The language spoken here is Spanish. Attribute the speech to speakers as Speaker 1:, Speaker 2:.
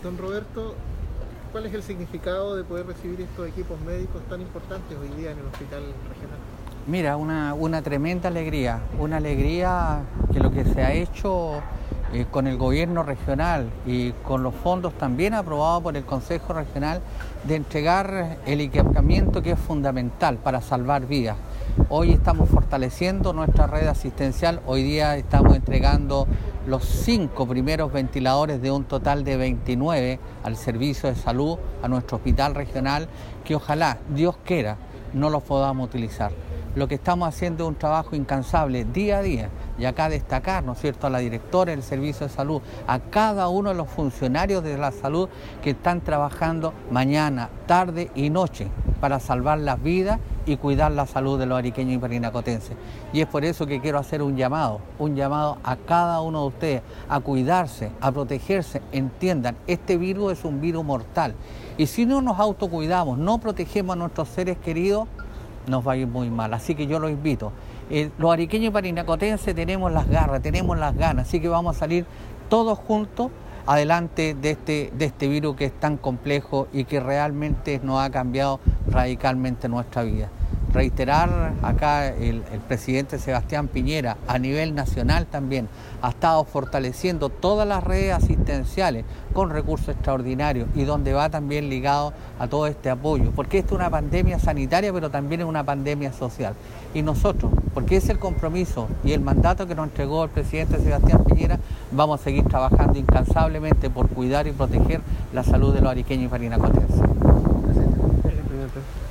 Speaker 1: Don Roberto, ¿cuál es el significado de poder recibir estos equipos médicos tan importantes hoy día en el hospital regional?
Speaker 2: Mira, una tremenda alegría, una alegría que lo que se ha hecho con el gobierno regional y con los fondos también aprobados por el Consejo Regional de entregar el equipamiento que es fundamental para salvar vidas. Hoy estamos fortaleciendo nuestra red asistencial, hoy día estamos entregando los 5 primeros ventiladores de un total de 29 al servicio de salud, a nuestro hospital regional, que ojalá, Dios quiera, no los podamos utilizar. Lo que estamos haciendo es un trabajo incansable día a día, y acá destacar, ¿no es cierto?, a la directora del Servicio de Salud, a cada uno de los funcionarios de la salud que están trabajando mañana, tarde y noche para salvar las vidas y cuidar la salud de los ariqueños y parinacotenses. Y es por eso que quiero hacer un llamado a cada uno de ustedes a cuidarse, a protegerse. Entiendan, este virus es un virus mortal y si no nos autocuidamos, no protegemos a nuestros seres queridos, nos va a ir muy mal. Así que yo los invito. Los ariqueños y parinacotenses tenemos las garras, tenemos las ganas, así que vamos a salir todos juntos adelante de este virus que es tan complejo y que realmente nos ha cambiado radicalmente nuestra vida. Reiterar acá el presidente Sebastián Piñera a nivel nacional también ha estado fortaleciendo todas las redes asistenciales con recursos extraordinarios y donde va también ligado a todo este apoyo, porque esta es una pandemia sanitaria pero también es una pandemia social. Y nosotros, porque es el compromiso y el mandato que nos entregó el presidente Sebastián Piñera, vamos a seguir trabajando incansablemente por cuidar y proteger la salud de los ariqueños y parinacotenses.
Speaker 1: Gracias.